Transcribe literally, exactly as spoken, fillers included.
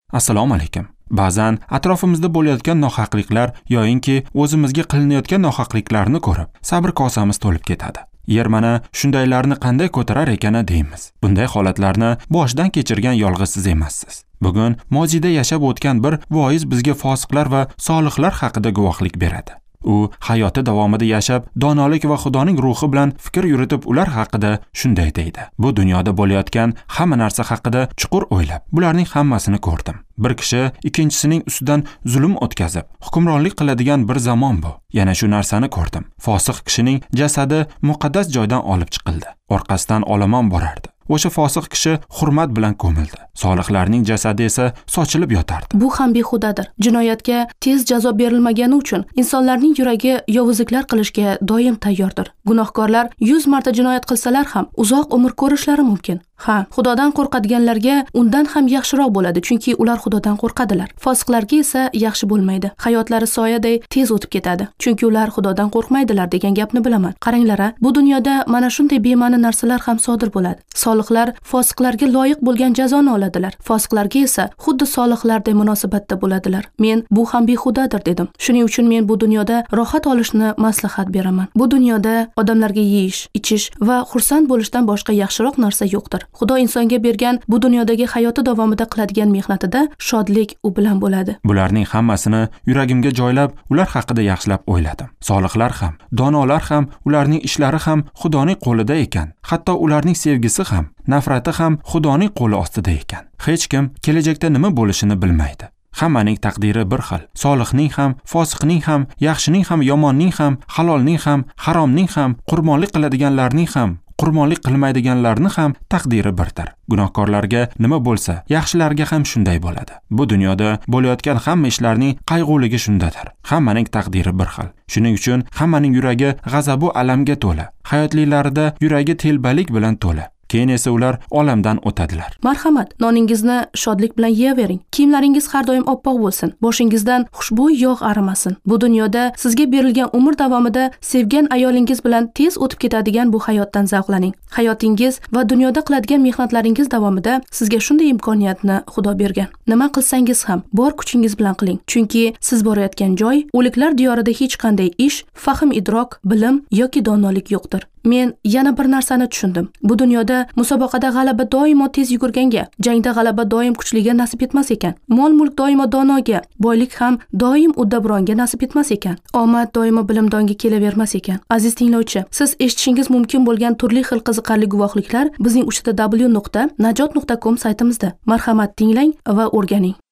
Assalomu alaykum. Ba'zan atrofimizda bo'layotgan nohaqliklar yoyinki o'zimizga qilinayotgan nohaqliklarni ko'rib, sabr kosamiz to'lib ketadi. Yer mana shundaylarni qanday ko'tarar ekan deymiz. Bunday holatlarni boshdan kechirgan yolg'iz siz emassiz. Bugun mojida yashab o'tgan bir voiz bizga fosiqlar va solihlar haqida guvohlik beradi. U hayoti davomida yashab, donolik va Xudoning ruhi bilan fikr yuritib ular haqida shunday deydi. Bu dunyoda bo'layotgan hamma narsa haqida chuqur o'ylab, bularning hammasini ko'rdim. Bir kishi ikkinchisining ustidan zulm o'tkazib, hukmronlik qiladigan bir zamon bu. Yana shu narsani ko'rdim. Fosiq kishining jasadi muqaddas joydan olib chiqildi. Orqasidan olomon borardi. O'sha fosiq kishi hurmat bilan ko'mildi. Solihlarning jasadi esa sochilib yotardi. Bu ham behudadir. Jinoyatga tez jazo berilmagani uchun insonlarning yuragi yovuzliklar qilishga doim tayyordir. Gunohkorlar yuz marta jinoyat qilsalar ham uzoq umr ko'rishlari mumkin. Ha, Xudodan qo'rqadiganlarga undan ham yaxshiroq bo'ladi, chunki ular Xudodan qo'rqadilar. Fosiqlarga esa yaxshi bo'lmaydi. Hayotlari soyaday tez o'tib ketadi, chunki ular Xudodan qo'rqmaydilar degan gapni bilaman. Qaranglar, bu dunyoda mana shunday bema'ni narsalar ham sodir bo'ladi. Solihlar fosiqlarga loyiq bo'lgan jazoni oladilar. Fosiqlarga esa xuddi solihlarday munosabatda bo'ladilar. Men bu ham behudadir dedim. Shuning uchun men bu dunyoda rohat olishni maslahat beraman. Bu dunyoda odamlarga yeyish, ichish va xursand bo'lishdan boshqa yaxshiroq narsa yo'qdir. Xudo insonga bergan bu dunyodagi hayoti davomida qiladigan mehnatida shodlik u bilan bo'ladi. Bularning hammasini yuragimga joylab, ular haqida yaxshilab o'yladim. Solihlar ham, donolar ham, ularning ishlari ham Xudoning qo'lida ekan. Hatto ularning sevgisi ham, nafrati ham Xudoning qo'li ostida ekan. Hech kim kelajakda nima bo'lishini bilmaydi. Hammaning taqdiri bir xil. Solihning ham, fosiqning ham, yaxshining ham, yomonning ham, halolning ham, haromning ham, qurbonlik qiladiganlarning ham, qurbonlik qilmaydiganlarni ham taqdiri birdir. Gunohkorlarga nima bo'lsa, yaxshilarga ham shunday bo'ladi. Bu dunyoda bo'layotgan hamma ishlarning qayg'uligi shundadir. Hammaning taqdiri bir xil. Shuning uchun hammaning yuragi g'azab va alamga to'la. Hayotlilarida yuragi telbalik bilan to'la. Keyin esa ular olamdan o'tadilar. Marhamat, noningizni shodlik bilan yeyavering. Kiyimlaringiz har doim oppoq bo'lsin. Boshingizdan xushbo'y yog' arimasin. Bu dunyoda sizga berilgan umr davomida sevgan ayolingiz bilan tez o'tib ketadigan bu hayotdan zavqlaning. Hayotingiz va dunyoda qiladigan mehnatlaringiz davomida sizga shunday imkoniyatni Xudo bergan. Nima qilsangiz ham bor kuchingiz bilan qiling. Chunki siz borayotgan joy o'liklar diyorida hech qanday ish, fahm idrok, bilim yoki donolik yo'qdir. Men yana bir narsani tushundim. Bu dunyoda musobaqada g'alaba doimo tez yugurganga, jangda g'alaba doim kuchliga nasib etmas ekan. Mol-mulk doimo donoga, boylik ham doim uddaburonga nasib etmas ekan. Omad doimo bilimdonga kelavermas ekan. Aziz tinglovchi, siz eshitishingiz mumkin bo'lgan turli xil qiziqarli guvohliklar bizning uchta w nuqta najot nuqta com saytimizda. Marhamat, tinglang va o'rganing.